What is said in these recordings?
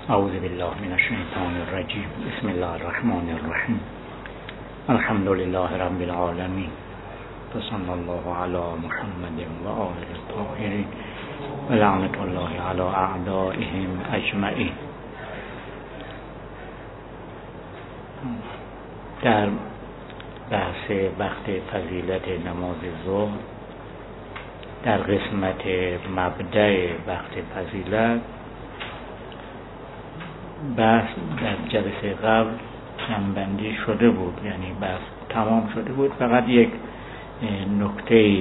اعوذ بالله من الشیطان الرجیم. بسم الله الرحمن الرحیم. الحمد لله رب العالمین و صلی الله علی محمد و آله الطاهرین و لعنت الله علی اعدائهم اجمعین. در بحث وقت فضیلت نماز ظهر در قسمت مبدأ وقت فضیلت بحث در جلسه قبل جمع‌بندی شده بود، یعنی بحث تمام شده بود. فقط یک نکته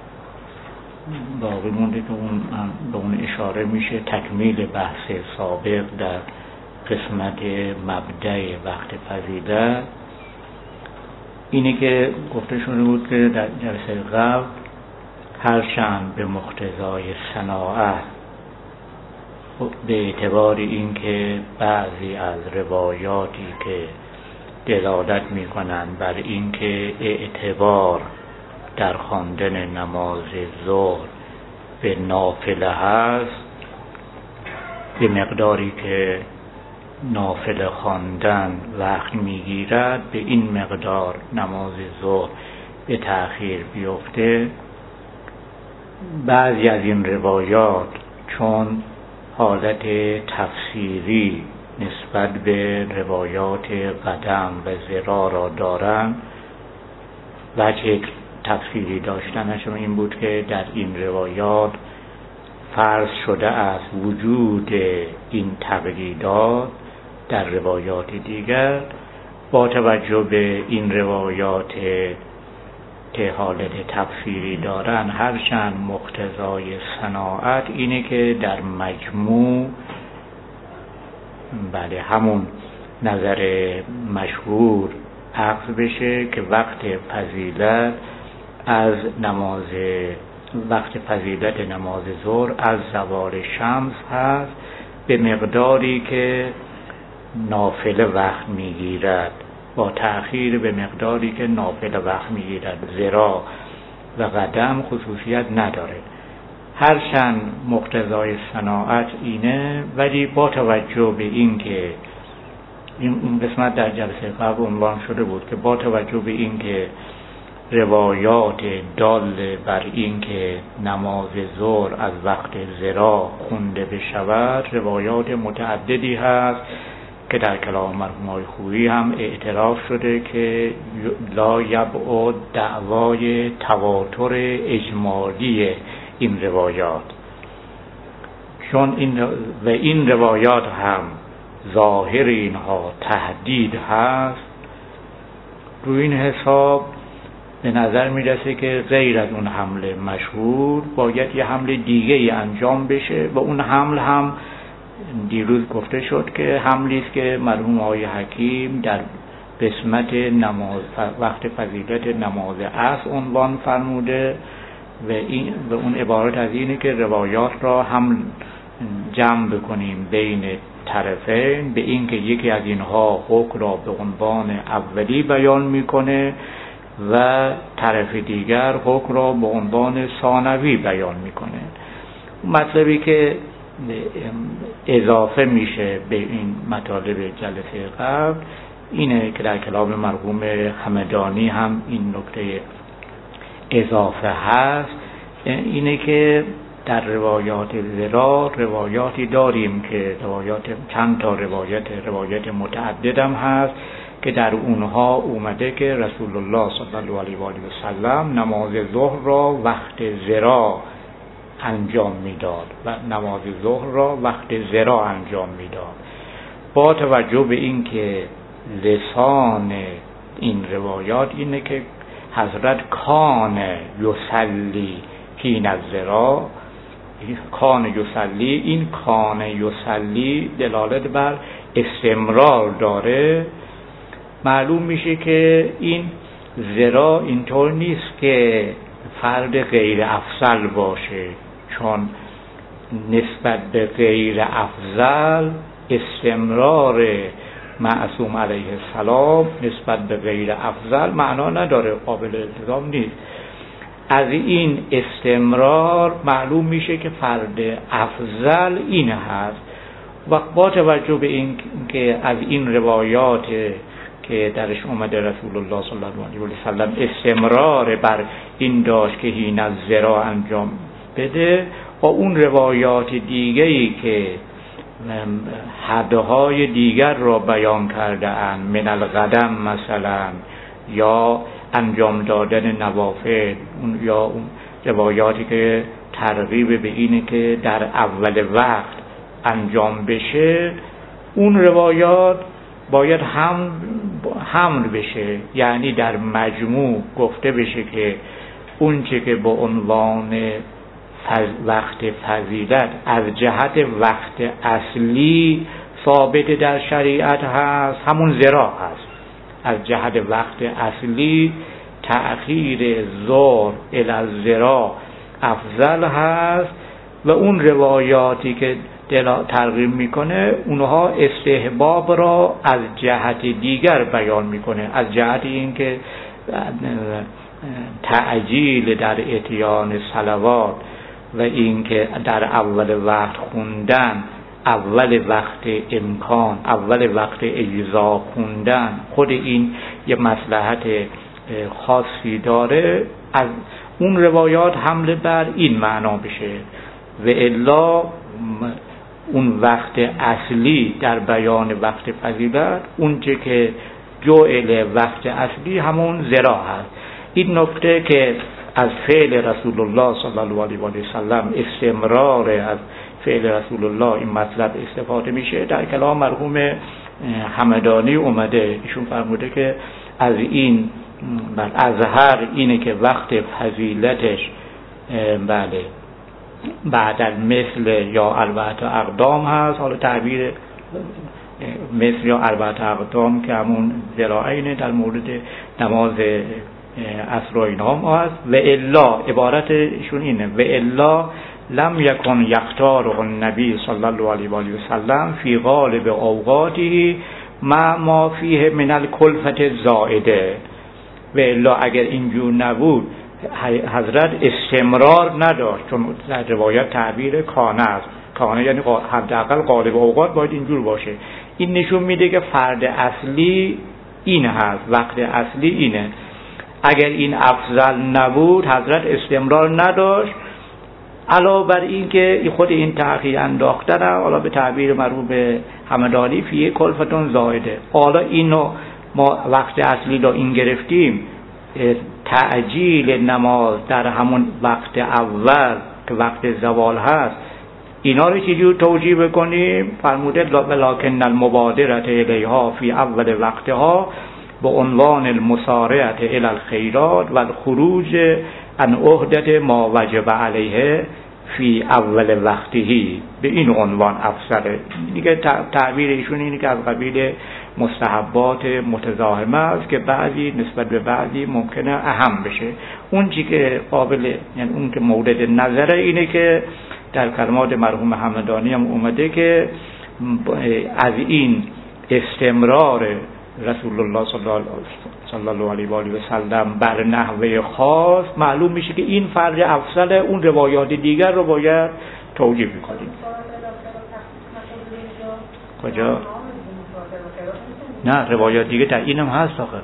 باقی مونده که به اون اشاره میشه، تکمیل بحث سابق در قسمت مبدأ وقت فضیلت. اینه که گفته شده بود که در جلسه قبل هرچند به مقتضای صناعت به اعتبار اینکه بعضی از روایاتی که دلالت میکنند بر اینکه اعتبار در خواندن نماز ظهر به نافله هست، به مقداری که نافله خواندن وقت میگیرد به این مقدار نماز ظهر به تأخیر بیفته. بعضی از این روایات چون حالت تفسیری نسبت به روایات قدم و ذرا را دارند، وجه تفسیری داشتنشون این بود که در این روایات فرض شده است وجود این تقییدات در روایات دیگر. با توجه به این روایات که حالت تفسیری دارن، هرچند مقتضای صناعت اینه که در مجموع بله همون نظر مشهور اخذ بشه که وقت فضیلت نماز ظهر از زوال شمس هست به مقداری که نافله وقت میگیرد، با تأخیر به مقداری که نافله وقت میگیرد. ذرا و قدم خصوصیت نداره. هرچند مقتضای صناعت اینه، ولی با توجه به این که این قسمت در جلسه قبل عنوان شده بود که با توجه به این که روایات دال بر این که نماز ظهر از وقت ذرا خونده بشود روایات متعددی هست که در کلام مرحوم خویی هم اعتراف شده که لا یبعد دعوای تواتر اجمالی این روایات، چون این روایات هم ظاهر اینها تهدید هست. روی این حساب به نظر میرسه که غیر از اون حمله مشهور باید یه حمله دیگه ای انجام بشه و اون حمل هم دیروز گفته شد که حملی است که مرحوم آقای حکیم در قسمت نماز وقت فضیلت نماز عصر عنوان فرموده و اون عبارت از اینه که روایات را هم جمع بکنیم بین طرفین، به این که یکی از اینها حکم را به عنوان اولی بیان میکنه و طرف دیگر حکم را به عنوان ثانوی بیان میکنه. مطلبی که اضافه میشه به این مطالب جلسه قبل اینه که در کلام مرحوم همدانی هم این نکته اضافه هست، اینه که در روایات ذرا روایاتی داریم که چند تا روایت متعدد هم هست که در اونها اومده که رسول الله صلی الله علیه و آله و سلم نماز ظهر را وقت ذرا انجام میداد و نماز ظهر را وقت ذرا انجام میداد. با توجه به این که لسان این روایات اینه که حضرت کان یصلی حین الذرا، کان یصلی، این کان یصلی دلالت بر استمرار داره. معلوم میشه که این ذرا اینطور نیست که فرد غیر افضل باشه، چون نسبت به غیر افضل استمرار معصوم علیه السلام نسبت به غیر افضل معنا نداره، قابل التزام نیست. از این استمرار معلوم میشه که فرد افضل این هست. و با توجه به این که از این روایات که درش اومده رسول الله صلی الله علیه و سلم استمرار بر این داشت که هین از زرا انجام بده، و اون روایات دیگری که حدهای دیگر را بیان کرده اند، من القدم مثلا، یا انجام دادن نوافل، یا اون روایاتی که ترغیب به اینه که در اول وقت انجام بشه، اون روایات باید حمل بشه، یعنی در مجموع گفته بشه که اون چه که به عنوان وقت فضیلت از جهت وقت اصلی ثابت در شریعت هست، همون زرا هست. از جهت وقت اصلی تأخیر ظهر الی الزرا افضل هست، و اون روایاتی که ترغیب میکنه اونها استحباب را از جهت دیگر بیان میکنه، از جهت اینکه تعجیل در اتیان صلوات و اینکه در اول وقت خوندن، اول وقت امکان، اول وقت اجزا خوندن، خود این یه مصلحت خاصی داره، از اون روایات حمله بر این معنا بشه. و الا اون وقت اصلی در بیان وقت فضیلت، اون چه که جعل وقت اصلی همون زرا هست. این نکته که از فعل رسول الله صلی الله علیه و سلم استمرار از فعل رسول الله این مطلب استفاده میشه. در کلام مرحوم همدانی اومده، ایشون فرموده که از این اظهر اینه که وقت فضیلتش بله بعد مثل یا اربعه اقدام هست. حالا تعبیر مثل یا اربعه اقدام که همون ذراعین در مورد نماز عصر و اینا هم هست. و الا عبارتشون اینه، و الا لم یکن یختاره النبی صلی الله علیه و سلم فی غالب اوقاته ما فیه من الکلفت الزائده. و الا اگر اینجور نبود حضرت استمرار نداشت، چون در روایت تعبیر کانه است، کانه یعنی حداقل غالب اوقات باید اینجور باشه. این نشون میده که فرد اصلی این هست، وقت اصلی اینه. اگر این افضل نبود حضرت استمرار نداشت، علاوه بر این که خود این تأخیر انداختن، حالا به تعبیر مرحوم همدانی فیه کلفتون زائده. حالا اینو ما وقت اصلی رو این گرفتیم، تعجیل نماز در همون وقت اول که وقت زوال هست، اینا رو چجور توجیه بکنیم؟ فرموده لکن المبادرة الیها فی اول وقتها به عنوان المسارعة الی الخیرات و الخروج عن عهدة ما وجب علیه فی اول وقتهی، به این عنوان افسره دیگه. تعبیر ایشون اینه که از قبیل مستحبات متزاحمه است که بعضی نسبت به بعضی ممکنه اهم بشه. اون چی که قابل، یعنی اون که مورد نظره اینه که در کلمات مرحوم همدانی هم اومده که از این استمرار رسول الله صلی الله علیه و آله و سلم بر نحوه خاص معلوم میشه که این فرد افضل، اون روایات دیگر رو باید توجیه میکنیم. کجا؟ نه، روایات دیگه در اینم هست آخه.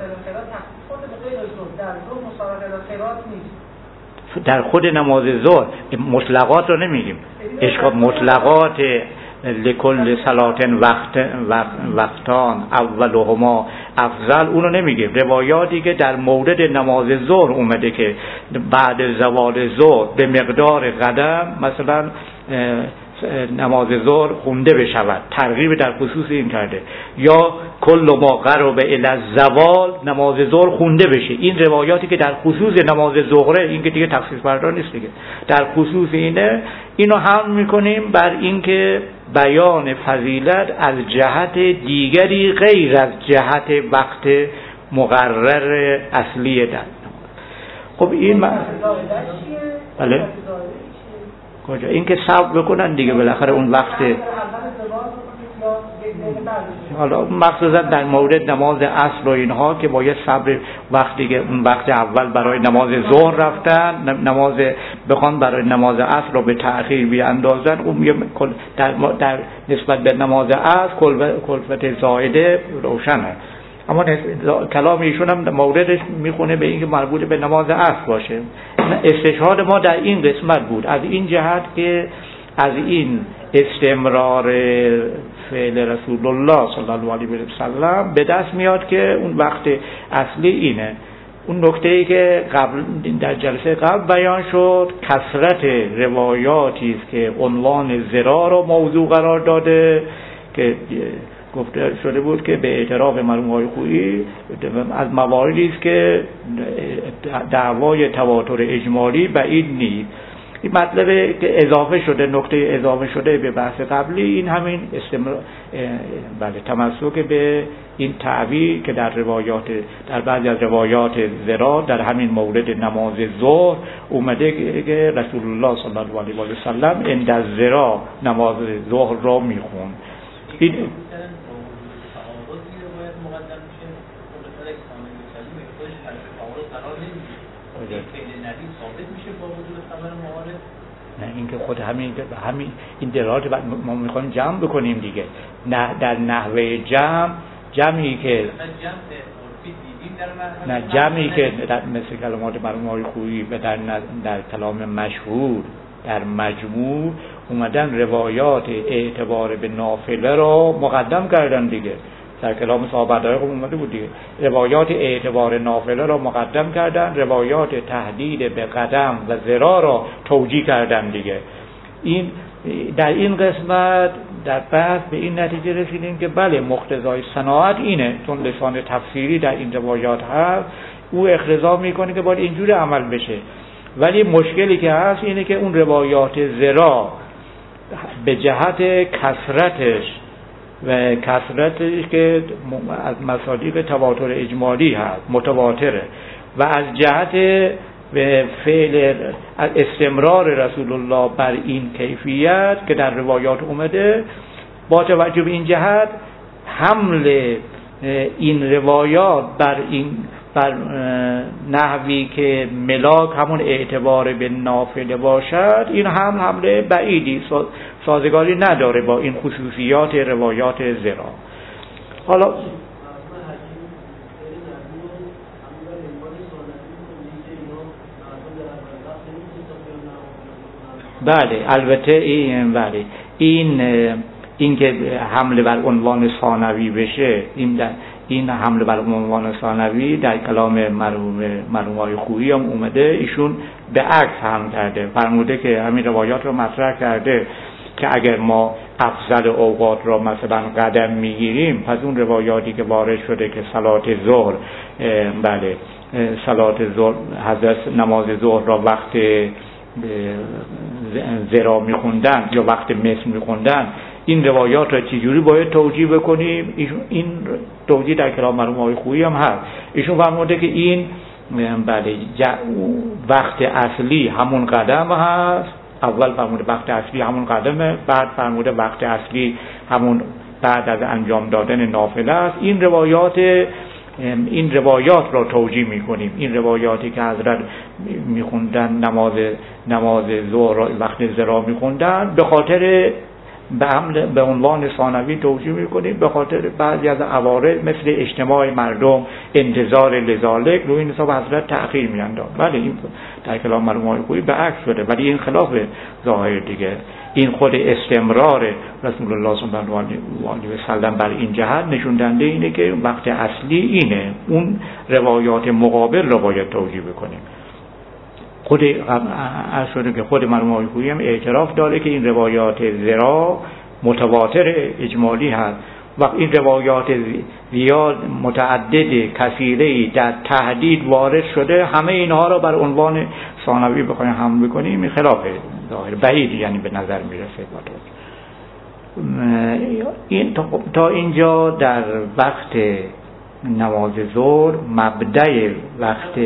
در خود نماز ظهر مطلقات رو نمیگیم، اشکال مطلقات لکل صلاتن وقتان اولهما افضل اونو نمیگیم. روایاتی که در مورد نماز ظهر اومده که بعد زوال ظهر به مقدار قدم مثلا نماز ظهر خونده بشود، ترغیب در خصوص این کرده، یا کل ما قرب الی الزوال نماز ظهر خونده بشه. این روایاتی که در خصوص نماز ظهر، این که دیگه تخصیص بردار نیست دیگه، در خصوص اینه، اینو هم میکنیم بر اینکه بیان فضیلت از جهت دیگری غیر از جهت وقت مقرر اصلی در. خب این بله کجا این که صبر بکنن دیگه، بالاخره اون وقت حالا مخصوصا در مورد نماز عصر و اینها که باید صبر وقت اول برای نماز ظهر رفتن، نماز بخوان برای نماز عصر رو به تأخیر بیاندازن، اون در نسبت به نماز عصر کلفت زائده روشنه. اما کلام ایشون هم موردش میخونه به اینکه مربوط به نماز عصر باشه. استشهاد ما در این قسمت بود، از این جهت که از این استمرار فعل رسول الله صلی الله علیه و سلم به دست میاد که اون وقت اصلی اینه. اون نکته‌ای که در جلسه قبل بیان شد، کثرت روایاتی است که عنوان ذرا رو موضوع قرار داده که گفته شده بود که به اعتراف مرحوم آقای خویی از مواردی است که دعوای تواتر اجمالی بعید نیست. این مطلب که اضافه شده، نکته اضافه شده به بحث قبلی، این همین تمسک به این تعبیر که در بعضی از روایات ذرا در همین مورد نماز ظهر اومده که رسول الله صلی الله علیه و سلم عند الذرا نماز ظهر را میخوند. این نه اینکه خود همین این درات ما میخوایم جمع بکنیم دیگه. نه در نحوه جمعی که جمعی که مثل کلمات مرحوم آقای خویی و در کلام مشهور در مجموع اومدن روایات اعتبار به نافله را مقدم کردن دیگه. در کلام صحابه های اومده بود دیگه، روایات اعتبار نافله را مقدم کردن، روایات تهدید به قدم و ذرا را توجیه کردن دیگه. این در این قسمت در بحث به این نتیجه رسیدیم که بله مقتضای صناعت اینه، چون لسان تفسیری در این روایات هست، او اقتضا میکنه که باید اینجوری عمل بشه. ولی مشکلی که هست اینه که اون روایات ذرا به جهت کثرتش و کثرتش که از مصادیق تواتر اجمالی هست، متواتره، و از جهت به فعل استمرار رسول الله بر این کیفیت که در روایات اومده، با توجه به این جهت حمل این روایات بر نحوی که ملاک همون اعتبار به نافله باشد، این هم حمله بعیدی سازگاری نداره با این خصوصیات روایات ذرا. حالا بله البته این که حمله بر عنوان ثانوی بشه، این حمله بر عنوان ثانوی در کلام مرحوم آقای خویی هم اومده، ایشون به عکس هم کرده، فرموده که همین روایات رو مطرح کرده که اگر ما افضل اوقات را مثلا قدم میگیریم، پس اون روایاتی که وارد شده که صلات ظهر حضرت نماز ظهر را وقت ذرا میخوندن یا وقت مثل میخوندن، این روایات را چجوری باید توجیه بکنیم؟ این توجیه در کلام مرحوم آقای خویی هم هست. ایشون فرموده که این وقت اصلی همون قدم هست، اول فرموده وقت اصلی همون قدمه، بعد فرموده وقت اصلی همون بعد از انجام دادن نافله است. این روایات را توجیه میکنیم، این روایاتی که حضرت میخوندن نماز ظهر وقت ذرا میخوندن، به خاطر به عنوان ثانوی توجیه میکنیم، به خاطر بعضی از عوارض مثل اجتماع مردم، انتظار لذالک، روی این حساب حضرت تأخیر میانداخت. ولی این در کلام مرحوم آقای خویی به عکس شده، ولی این خلاف ظاهر دیگه. این خود استمرار رسول الله صلی الله علیه و سلم بر این جهت نشون دهنده اینه که وقت اصلی اینه، اون روایات مقابل رو باید توجیه بکنیم. خود شده که خود مرحوم آقای خویی هم اعتراف داره که این روایات ذرا متواتر اجمالی هست و این روایات زیاد متعدد کثیره در تهدید وارد شده، همه اینها را بر عنوان ثانوی بخوایم حمل بکنیم، این خلاف ظاهر بعید یعنی به نظر میرسه. این تا اینجا در وقت نماز ظهر، مبدأ وقت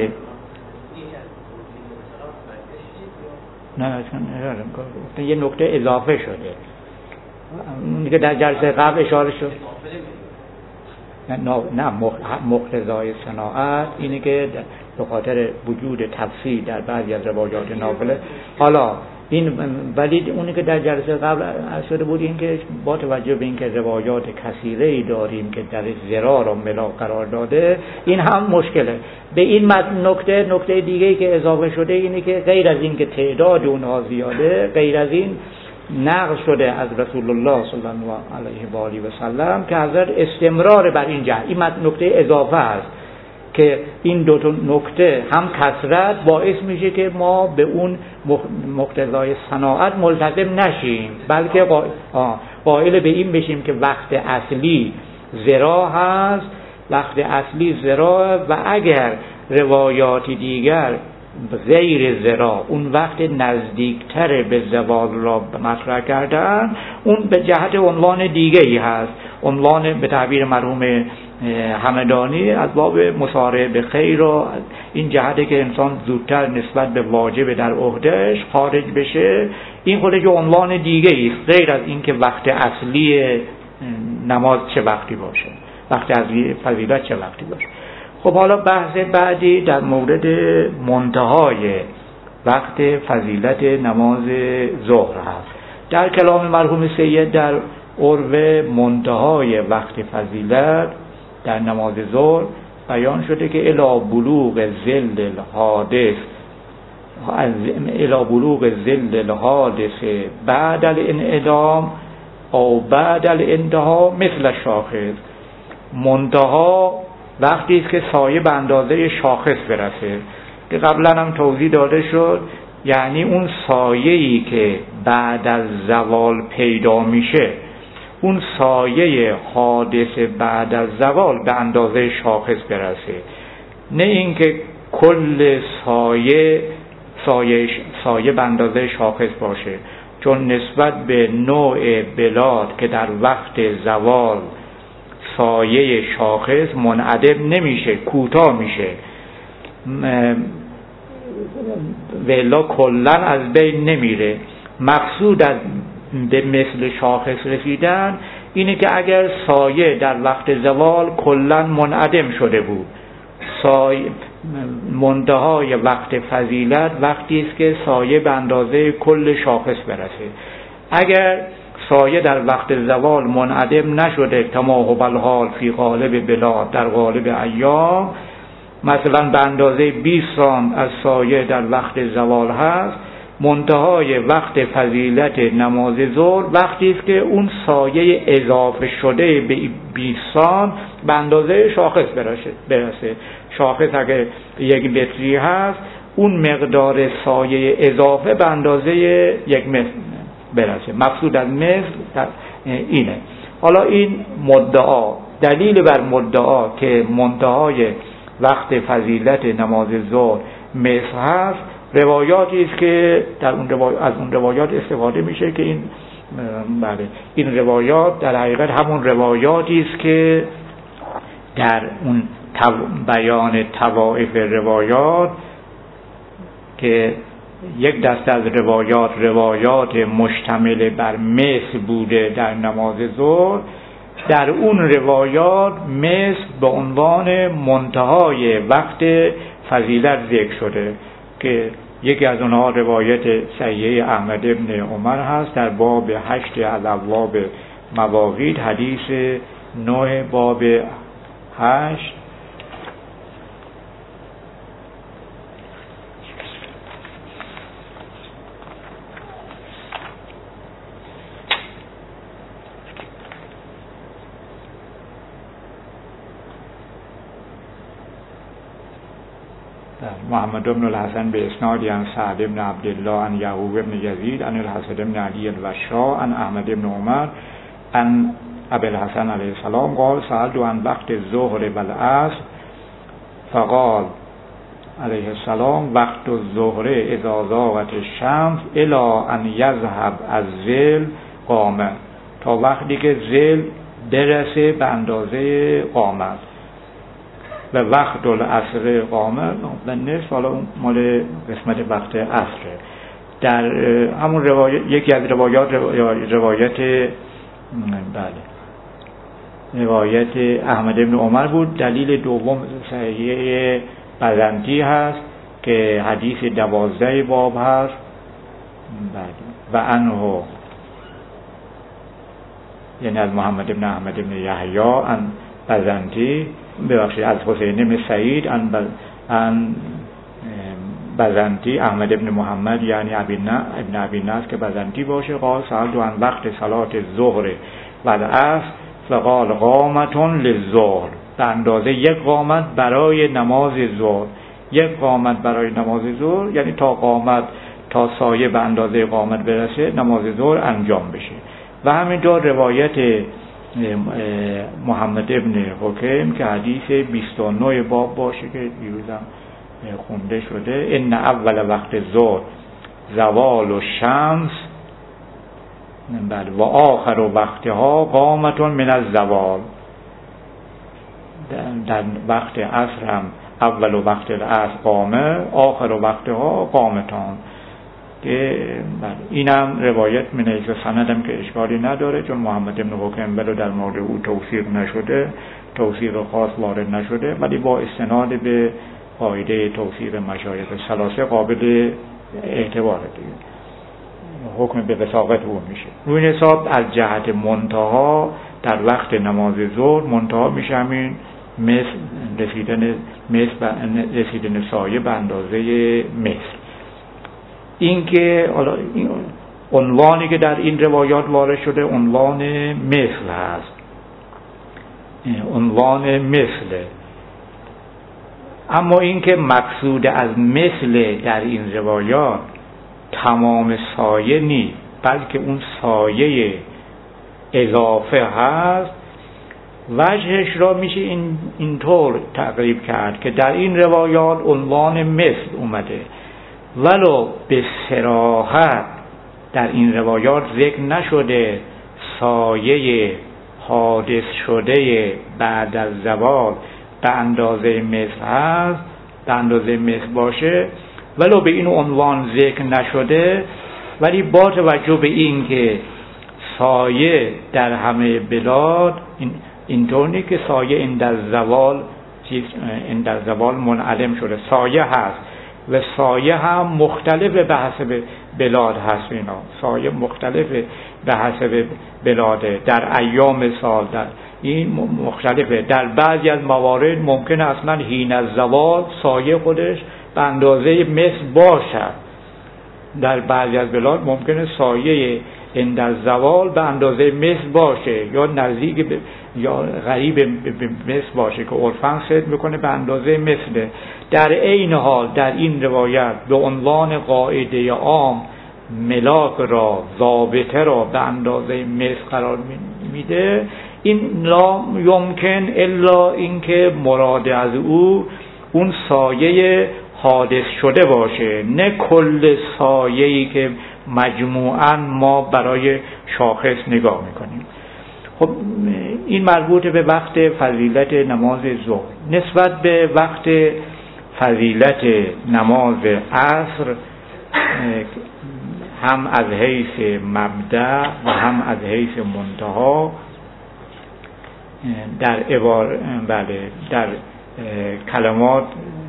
نه یه نکته اضافه شده. که در جلسه قبل اشاره شد. نه مقتضای صناعت اینه که به خاطر وجود تفصیل در بعضی از روایات نافله. حالا این ولی اونی که در جلسه قبل شده بود این که با توجه به اینکه روایات کثیره‌ای داریم که در ضرار و ملا قرار داده، این هم مشکله. به این نکته دیگه‌ای که اضافه شده اینه که غیر از این که تعداد اونها زیاده، غیر از این نقل شده از رسول الله صلی الله علیه و آله و سلم که حضرت استمرار بر این جهت، این نکته اضافه است که این دو تا نکته هم کثرت باعث میشه که ما به اون مقتضای صناعت ملتزم نشیم، بلکه قائل به این بشیم که وقت اصلی ذرا هست، وقت اصلی ذرا و اگر روایات دیگر غیر ذرا اون وقت نزدیکتر به زوال را مطرح کردن، اون به جهت عنوان دیگه‌ای هست، عنوان به تعبیر مرحوم همدانی از باب مسارعه به خیر و این جهته که انسان زودتر نسبت به واجب در عهدهش خارج بشه. این خودش عنوان دیگه‌ای است غیر از اینکه وقت اصلی نماز چه وقتی باشه، وقت اصلی فضیلت چه وقتی باشه. خب حالا بحث بعدی در مورد منتهای وقت فضیلت نماز ظهر هست. در کلام مرحوم سید در عرو منتهای وقت فضیلت در نماز ظهر بیان شده که الی بلوغ ظل الحادث بعد الانعدام او بعد الانتها مثل شاخص. منتها وقتی است که سایه به اندازه شاخص برسه، که قبلا هم توضیح داده شد، یعنی اون سایه‌ای که بعد از زوال پیدا میشه، اون سایه حادث بعد از زوال به اندازه شاخص برسه، نه اینکه کل سایه به اندازه شاخص باشه، چون نسبت به نوع بلاد که در وقت زوال سایه شاخص منعدم نمیشه، کوتاه میشه، ولا کلن از بین نمیره. مقصود از به مثل شاخص رسیدن اینه که اگر سایه در وقت زوال کلن منعدم شده بود، منتهای وقت فضیلت وقتی است که سایه به اندازه کل شاخص برسه. اگر سایه در وقت زوال منعدم نشده کما هو الحال فی غالب بلاد، در غالب ایام مثلا به اندازه 20 سانت از سایه در وقت زوال هست، منتهای وقت فضیلت نماز ظهر وقتی است که اون سایه اضافه شده به 20 سانت به اندازه شاخص برسه. شاخص اگر 1 متری هست، اون مقدار سایه اضافه به اندازه 1 متر برسه. مقصود از مثل اینه. حالا این مدعا، دلیل بر مدعا که منتهای وقت فضیلت نماز ظهر مثل هست، روایاتی است که در از اون روایات استفاده میشه که این روایات در حقیقت همون روایاتی است که در اون بیان طوائف روایات که یک دسته از روایات مشتمل بر مثل بوده در نماز ظهر، در اون روایات مثل به عنوان منتهای وقت فضیلت ذکر شده که یکی از اونها روایت صحیح احمد ابن عمر هست در باب 8 از ابواب مواقیت، حدیث 9 باب 8. محمد بن الحسن به اسناد عن سعد بن عبدالله عن یعقوب بن یزید عن الحسن بن علی الوشا عن احمد بن عمر عن ابی الحسن علیه السلام قال سألت عن وقت الظهر والعصر فقال علیه السلام وقت الظهر اذا زاغت الشمس الی ان یذهب الظل قامه، تا وقتی که ظل برسه به اندازه قامت، و وقت العصر قامه و نصف، حالا مال قسمت وقت عصر. در همون روایت، یکی از روایت بله، روایت احمد ابن عمر بود. دلیل دوم صحیح بزنطی هست که حدیث 12 باب هست. بله، و عنه، یعنی از محمد ابن احمد ابن یحیی عن بزنطی، ببخشید از حسین ابن سعید عن بزنطی احمد ابن محمد یعنی ابن ابی نصر که بزنطی باشه. قال سألت عن وقت صلات الظهر و العصر فقال قامتون للظهر، به اندازه یک قامت برای نماز ظهر. یک قامت برای نماز ظهر یعنی تا قامت، تا سایه به اندازه قامت برسه نماز ظهر انجام بشه. و همینطور روایت محمد ابن حکیم که حدیث 29 باب باشه که دیروزم خونده شده، ان اول وقت ظهر زوال الشمس و آخر وقتها قامتون من الزوال. در وقت عصر هم اول وقت العصر قامه، آخر وقتها قامتان. که اینم روایت من حیث سندم که اشکالی نداره، چون محمد ابن حکیم بلو در مورد او توثیق نشده، توثیق خاص وارد نشده، ولی با استناد به قاعده توثیق مشایخ ثلاثه قابل اعتباره دیگه، حکم به وثاقت او میشه. روی حساب از جهت منتها در وقت نماز ظهر منتها میشه همین رسیدن سایه به اندازه مثل. این که عنوانی که در این روایات وارد شده عنوان مثل هست، عنوان مثله. اما این که مقصود از مثل در این روایات تمام سایه نیست، بلکه اون سایه اضافه هست. وجهش را میشه اینطور تقریب کرد که در این روایات عنوان مثل اومده، ولو به صراحت در این روایات ذکر نشده سایه حادث شده بعد از زوال به اندازه مثل هست، به اندازه مثل باشه، ولو به این عنوان ذکر نشده، ولی با توجه به این که سایه در همه بلاد اینطور نیست که سایه این در زوال منعلم شده، سایه هست و سایه هم مختلف به حسب بلاد هست. اینا سایه مختلف به حسب بلاده، در ایام سال در این مختلفه. در بعضی از موارد ممکنه اصلا حین از زوال سایه خودش به اندازه مثل باشد، در بعضی از بلاد ممکنه سایه این در زوال به اندازه مثل باشه یا نزدیک یا قریب به مثل باشه که عرفاً صدق میکنه به اندازه مثله. در عین حال در این روایت به عنوان قاعده عام ملاک را، ضابطه را به اندازه مثل قرار میده. این لا یمکن الا اینکه مراد از او اون سایه حادث شده باشه، نه کل سایه‌ای که مجموعاً ما برای شاخص نگاه میکنیم. خب این مربوط به وقت فضیلت نماز ظهر. نسبت به وقت فضیلت نماز عصر هم از حیث مبدأ و هم از حیث منتها در کلمات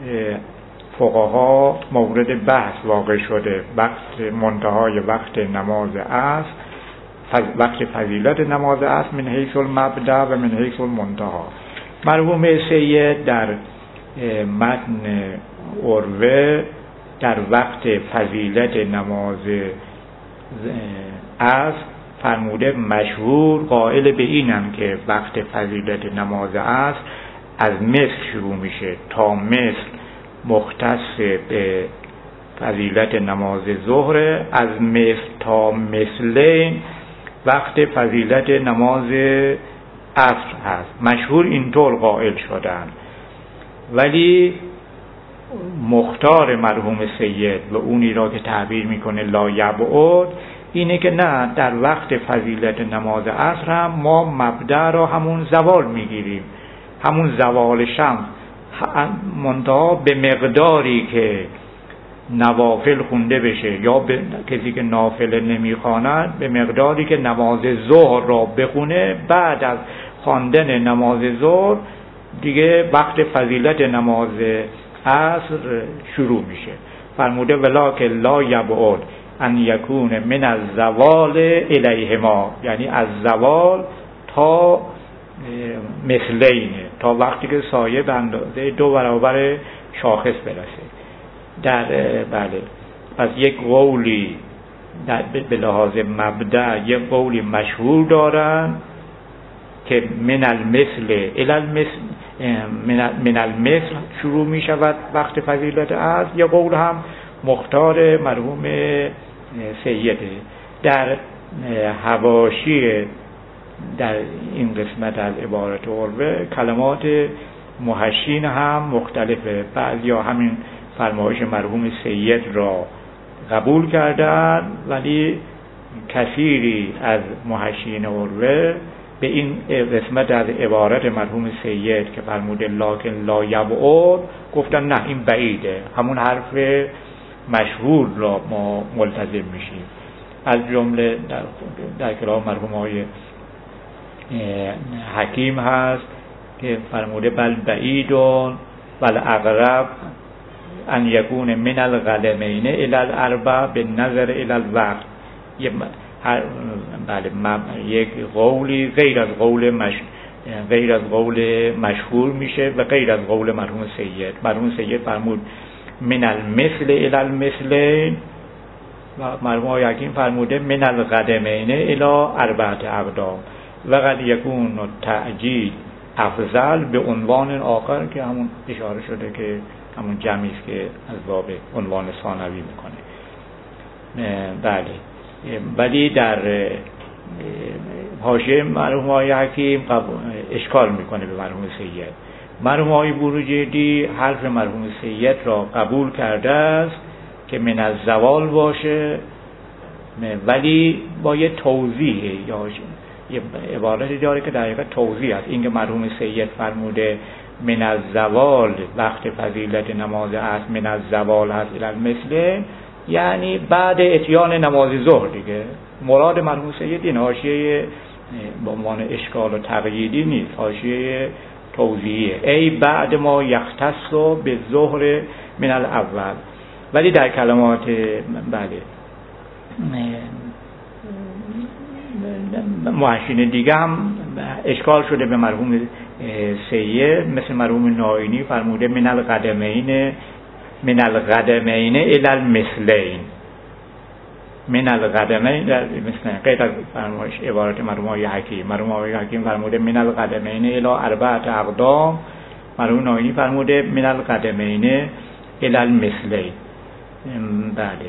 فقها مورد بحث واقع شده. وقت منتهای وقت نماز عصر، وقت فضیلت نماز عصر من حیث المبدأ و من حیث المنتها. مرحوم سید در متن عروه در وقت فضیلت نماز عصر فرموده مشهور قائل به اینم که وقت فضیلت نماز عصر از مثل شروع میشه تا مثل مختص به فضیلت نماز ظهر، از مثل تا مثلین وقت فضیلت نماز عصر هست. مشهور اینطور قائل شدن، ولی مختار مرحوم سید و اونی را که تعبیر میکنه لا یبعد اینه که نه، در وقت فضیلت نماز عصر هم ما مبدأ را همون زوال میگیریم، همون زوال شمس، منتها به مقداری که نوافل خونده بشه یا کسی که نافله نمیخواند به مقداری که نماز ظهر را بخونه، بعد از خواندن نماز ظهر دیگه وقت فضیلت نماز عصر شروع میشه. فرموده ولکن لا یبعد ان یکون من الزوال الیهما، یعنی از زوال تا مثلین، تا وقتی که سایه به اندازه 2 برابر شاخص برسه. در بله، پس یک قولی به لحاظ مبدأ یک قولی مشهور دارن که من المثل الی المثل، من المثل شروع می شود وقت فضیلت عصر. یک قول هم مختار مرحوم سیده. در حواشی در این قسمت از عبارت عروه کلمات محشین هم مختلفه. بعضیا همین فرمایش مرحوم سید را قبول کردن، ولی کثیری از محشین عروه به این قسمت از عبارت مرحوم سید که فرموده لکن لا یبعد گفتن نه این بعیده، همون حرف مشهور را ما ملتزم میشیم. از جمله در کلام مرحوم های حکیم هست که فرموده بل بعیدون بل اقرب ان یکون من القدمین الی الاربع بالنظر الی الوقت. بله، یک قولی غیر از قول مشهور میشه و غیر از قول مرحوم سید. مرحوم سید فرمود من المثل الی المثلین و مرحوم های حکیم فرموده من القدمین الی 4 اقدام و قد یکون تعجیل افضل به عنوان آخر که همون اشاره شده که همون جمعی است که از باب عنوان ثانوی میکنه. بله، ولی در حاشیه مرحوم های حکیم اشکال میکنه به مرحوم سید. مرحوم های بروجردی حرف مرحوم سید را قبول کرده است که من از زوال باشه، ولی با یه توضیح یا یه عبارتی داره که در حقیقت توضیح است. اینکه مرحوم سید فرموده من از زوال وقت فضیلت نماز عصر من از زوال هست الی المثل، یعنی بعد اتیان نماز ظهر دیگه. مراد مرحوم سید این حاشیه به عنوان اشکال و تقییدی نیست، حاشیه توضیحیه. ای بعد ما یختص به ظهر من الاول. ولی در کلمات بله محشین دیگه هم اشکال شده به مرحوم سید، مثل مرحوم ناینی فرموده من القدمین الی المثلین. من القدمین مثل غیر از فرمایش عبارت مرحوم های حکیم. مرحوم های حکیم فرموده من القدمین الی 4 اقدام، مرحوم ناینی فرموده من القدمین الی المثلین. بله،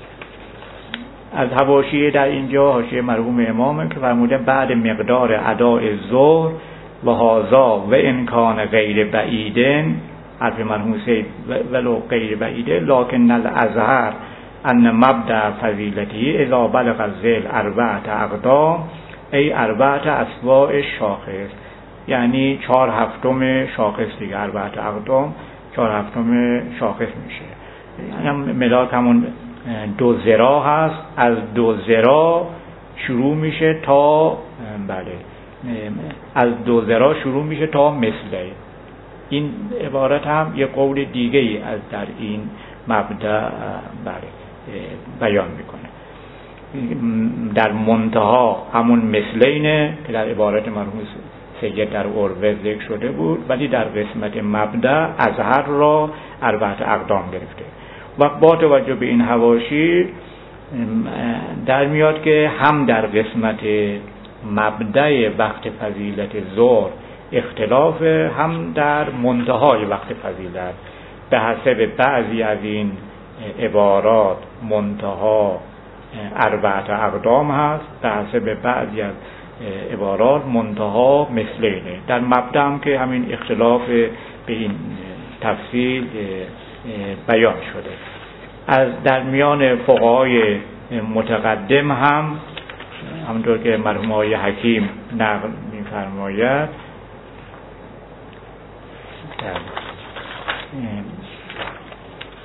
از حواشی در اینجا حاشیه مرحوم امامه که فرموده بعد مقدار اداء ظهر و هذا و امکان غیر بعیدن، حرف مرحوم سید ولو غیر بعیده لکن الازهر ان مبدأ فضیلتی اذا بلغ الذیل 4 اقدام ای 4 اصواع شاخص، یعنی 4/7 شاخص دیگه. 4 اقدام 4/7 شاخص میشه. یعنی ملاک همون 2 ذراع هست، از 2 ذراع شروع میشه تا بله از 2 ذراع شروع میشه تا مثله. این عبارت هم یه قول دیگه ای از در این مبدأ بله بیان میکنه. در منتها همون مثلینه که در عبارت مرحوم سید در عروه ذکر شده بود، ولی در قسمت مبدأ اظهر را 4 اقدام گرفته. و با توجه به این حواشی در میاد که هم در قسمت مبدأ وقت فضیلت ظهر اختلاف، هم در منتهای وقت فضیلت. به حسب بعضی از این عبارات منتها 4 اقدام هست، به حسب بعضی از عبارات منتها مثلینه. در مبدأ هم که همین اختلاف به این تفصیل بیان شده. از در میان فقهای متقدم هم همونطور که مرحوم های حکیم نقل می‌فرماید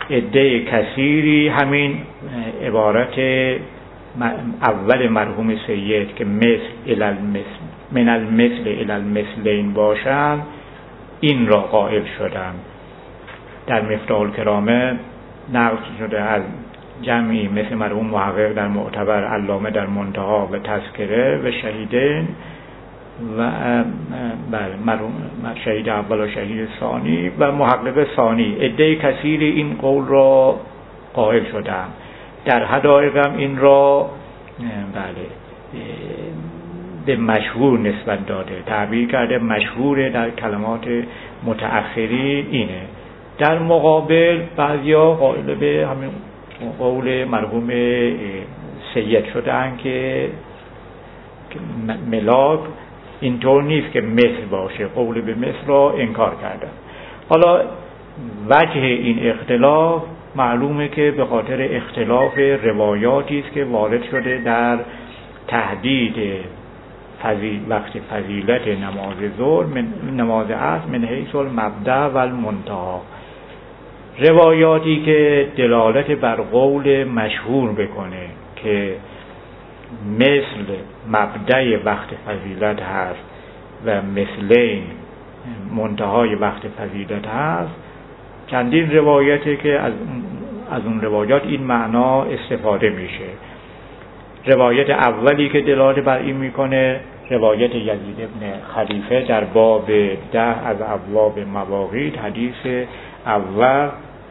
عده کثیری همین عبارت اول مرحوم سید که من المثل الی المثلین باشند این را قائل شدند. در مفتاح الکرامه نقل شده از جمعی مثل مرحوم محقق در معتبر، علامه در منتهی و تذکره و شهیدین و مرحوم شهید اول و شهید ثانی و محقق ثانی عده کثیری این قول را قائل شدند. در حدائق هم این را به مشهور نسبت داده، تعبیر کرده مشهور در کلمات متأخرین اینه. در مقابل بعضیا قائل به همین قول مرحوم سید شدن که ملاک اینطور نیست که مثل باشه، قول به مثل را انکار کردن. حالا وجه این اختلاف معلومه که به خاطر اختلاف روایاتی است که وارد شده در تحدید وقت فضیلت نماز ظهر نماز عصر من حیث المبدأ و المنتهی، روایاتی که دلالت بر قول مشهور بکنه که مثل مبدأ وقت فضیلت هست و مثلین منتهای وقت فضیلت هست. چندین روایتی که از اون روایات این معنا استفاده میشه. روایت اولی که دلالت بر این میکنه روایت یزید ابن خلیفه در باب 10 از ابواب مواقیت، حدیث اول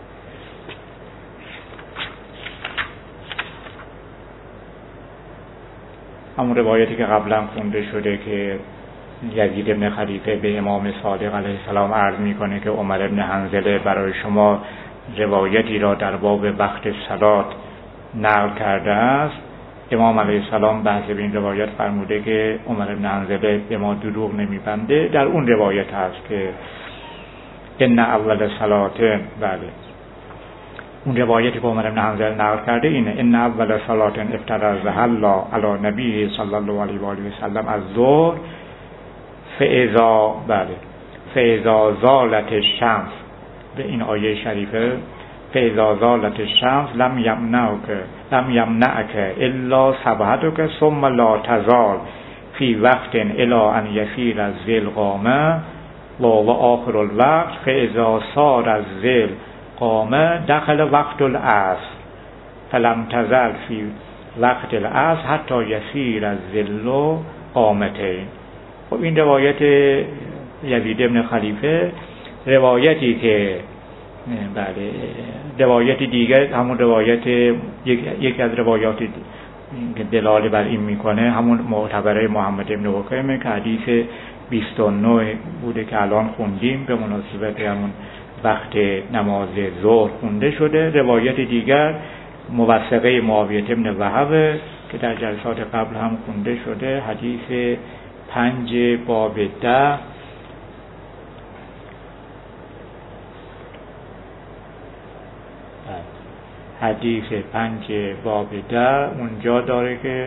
همون روایتی که قبلا خونده شده که یزید ابن خلیفه به امام صادق علیه السلام عرض میکنه که عمر ابن حنظله برای شما روایتی را در باب وقت صلات نقل کرده است. امام علیه السلام بحث به این روایت فرموده که عمر ابن حنظله به ما دروغ نمیبنده. در اون روایت هست که ان اول صلات، اون روایتی که عمر ابن حنظله نقل کرده اینه ان اول صلات افترضها الله علی نبی صلی الله علیه و آله و سلم از ظهر فاذا زالت الشمس، به این آیه شریفه فاذا زالت الشمس لم یمنعک الا سبحتک ثم لا تزال فی وقت الی ان یسیر الظل قامه و آخر الوقت فاذا صار الظل قامه دخل وقت العصر فلم تزل فی وقت العصر حتی یسیر الظل قامتین. خب این روایت یزید ابن خلیفه، روایتی که روایت دیگر همون روایت یک از روایات که دلاله بر این میکنه همون معتبره محمد ابن حکیمه که حدیث 29 بوده که الان خوندیم به مناسبت همون وقت نماز ظهر خونده شده. روایت دیگر موثقه معاویه ابن وهب که در جلسات قبل هم خونده شده، حدیث 5 باب 10 حدیث 5 باب 10 اونجا داره که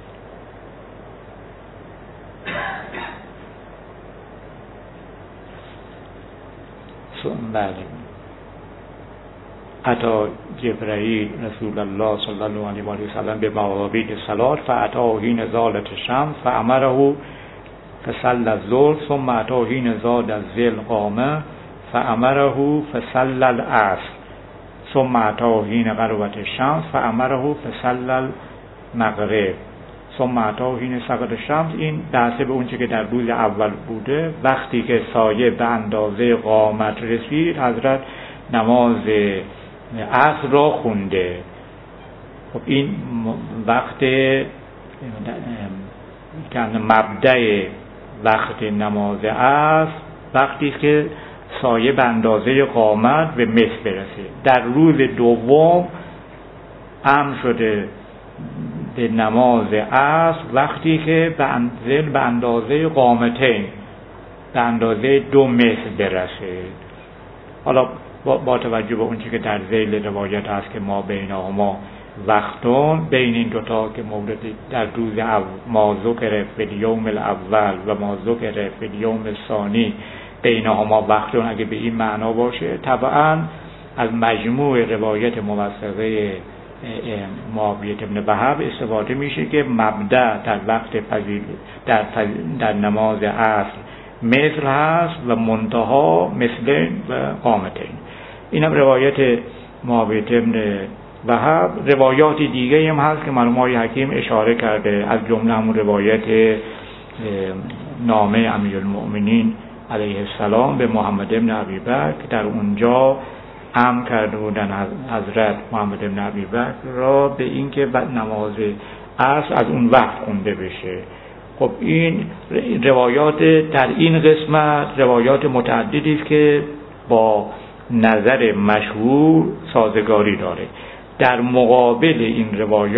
اتا جبرائیل رسول الله صلی الله علیه و آله و سلم به مواقیت الصلاة فاتا حین زالت الشمس فامره فصلى الظهر ثم اتا حین زاد الظل قامه فامره فصلى العصر ثم اتا حین غربت الشمس فامره فصلى المغرب ثم اتا حین سقط الشمس. این بحث به اونچه که در روز اول بوده، وقتی که سایه به اندازه قامت رسید حضرت نماز عصر را خونده. خب این وقت مبدأ وقت نماز عصر وقتی که سایه به اندازه قامت به مثل برسه. در روز دوم امر شده به نماز عصر وقتی که به اندازه قامتین، به اندازه 2 متر برسه. حالا با توجه به اون چیزی که در ذیل روایت هست که ما بینهما وقتون، بین این دوتا که مورد در روز ما ذکر فی الیوم الاول و ما ذکر فی الیوم الثانی بینهما وقتون، اگه به این معنا باشه طبعا از مجموع روایت موثقه معاویه بن وهب استفاده میشه که مبدأ در وقت در نماز عصر مثل هست و منتها مثلین و قامتین. این هم روایت معاویه بن وهب. روایات دیگه هم هست که مرحوم آقای حکیم اشاره کرده، از جمله همون روایت نامه امیرالمؤمنین علیه السلام به محمد بن ابی بکر که در اونجا امر کرده بودن حضرت محمد بن ابی بکر را به اینکه نماز عصر از اون وقت خونده بشه. خب این روایات در این قسمت روایات متعددی است که با نظر مشهور سازگاری داره. در مقابل این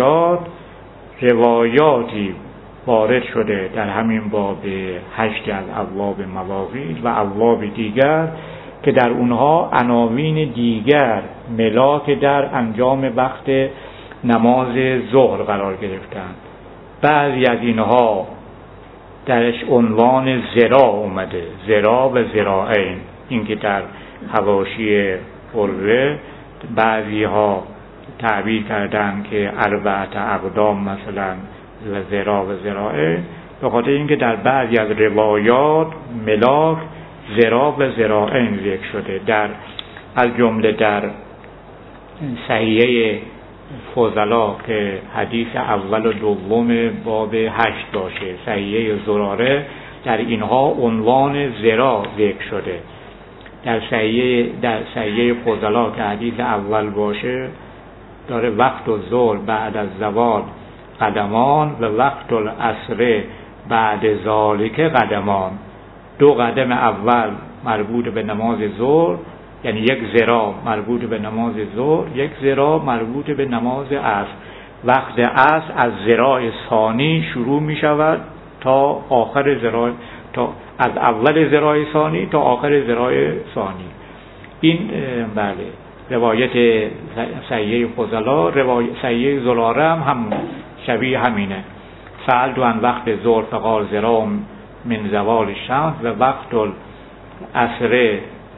روایاتی وارد شده در همین باب 8 از ابواب مواقیت و ابواب دیگر که در اونها عناوین دیگر ملاک در انجام وقت نماز ظهر قرار گرفتند. بعضی از اینها درش عنوان ذراع اومده، ذراع و ذراعین، این که در حواشی قره بعضی ها تعبیر کردن که 4 اقدام مثلا و ذراع و ذراعین، به خاطر اینکه در بعضی از روایات ملاک ذراع و ذراعین ذکر شده. از جمله در صحیحه فضلا که حدیث اول و دوم باب 8 باشه، صحیحه زراره، در اینها عنوان ذراع ذکر شده. در صحیحه فضلا که حدیث اول باشه داره وقت الظهر بعد از زوال قدمان و وقت العصر بعد ذالک قدمان. 2 قدم اول مربوط به نماز ظهر، یعنی 1 ذراع مربوط به نماز ظهر، 1 ذراع مربوط به نماز عصر. وقت عصر از ذراع ثانی شروع می شود تا آخر ذراع، از اول ذراع ثانی تا آخر ذراع ثانی. این بله روایت صحیحه فضلا. صحیحه زراره هم شبیه همینه. سألت عن وقت ظهر فقال ذراع من زوال الشمس و وقت العصر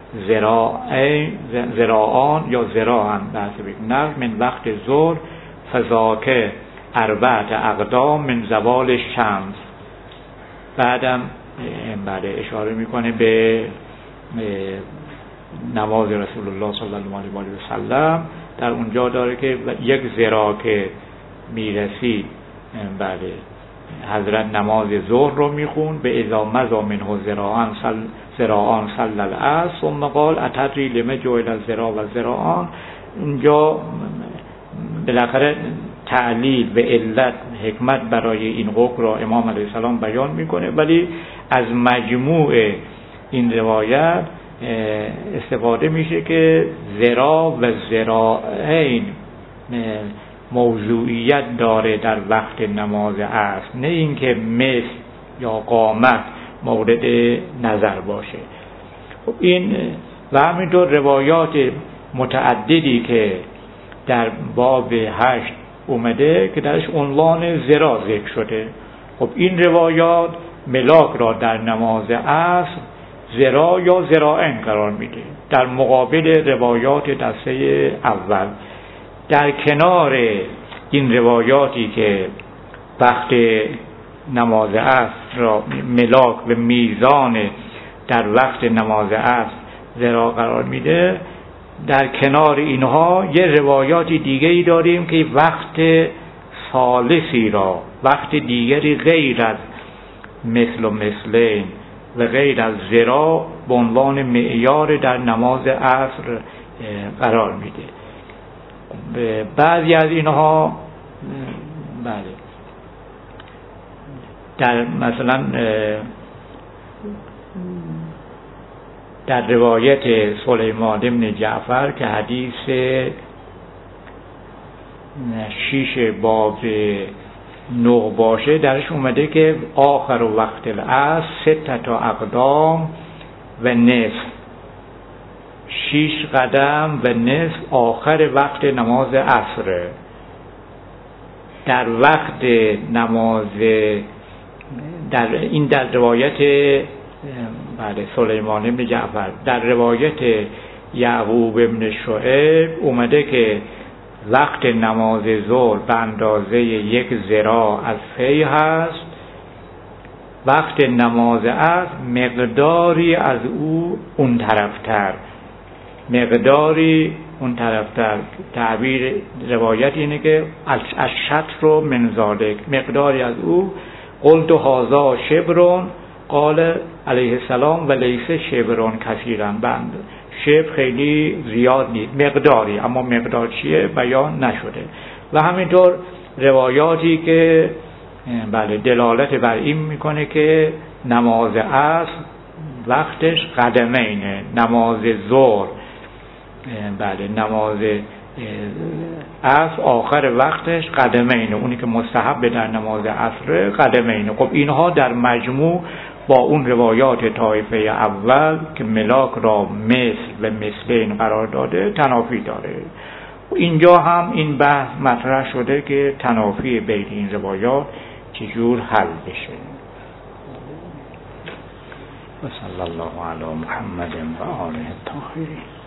ذراعان یا ذراعان نه من وقت ظهر فذاک 4 اقدام من زوال الشمس. بعدم بله اشاره میکنه به نماز رسول الله صلی الله علیه و سلم. در اونجا داره که 1 ذراع که میرسید بله حضرت نماز ظهر رو میخون به اذا مضى منه ذراعان صلی العصر ثم قال اتدری لما جعل الذراع و ذراعان. اونجا بالاخره تعلیل به علت حکمت برای این حکم را امام علیه السلام بیان میکنه، ولی از مجموع این روایت استفاده میشه که ذراع و ذراعین موضوعیت داره در وقت نماز عصر، نه اینکه مثل یا قامت مورد نظر باشه. خب این و همینطور روایات متعددی که در باب 8 اومده که درش عنوان ذراع ذکر شده. خب این روایات ملاک را در نماز عصر ذراع یا ذراعین قرار میده در مقابل روایات دسته اول. در کنار این روایاتی که وقت نماز عصر را ملاک و میزان در وقت نماز عصر ذراع قرار میده، در کنار اینها یه روایاتی دیگری داریم که وقت ثالثی را، وقت دیگری غیر از مثل و مثلین و غیر از ذراع به عنوان معیار در نماز عصر قرار میده. بعضی از اینها بله در مثلا در روایت سلیمان بن جعفر که حدیث 6 باب 9 باشه، درش اومده که آخر وقت العصر 6 اقدام و نصف، 6 قدم و نصف آخر وقت نماز عصر. در وقت نماز در روایت بله سلیمان بن جعفر. در روایت یعقوب ابن شعیب اومده که وقت نماز ظهر به اندازه 1 ذراع از فی هست، وقت نماز عصر مقداری از او اون طرفتر، مقداری اون طرفتر. تعبیر روایت اینه که از شطر من ذالک، مقداری از او. قلت هذا شبرون، قال علیه السلام و لیس شبرون کثیرا، بند شبر خیلی زیاد نیست، مقداری، اما مقدار چیه بیان نشده. و همینطور روایاتی که بله دلالت بر این میکنه که نماز عصر وقتش قدمینه، نماز ظهر بله نماز عصر آخر وقتش قدمینه، اونی که مستحب در نماز عصر قدمینه. خب اینها در مجموع با اون روایات طایفه اول که ملاک را مثل و مثلین قرار داده تنافی داره. اینجا هم این بحث مطرح شده که تنافی بین این روایات چجور حل بشه. و صلی الله علی محمد و آله الطاهرین.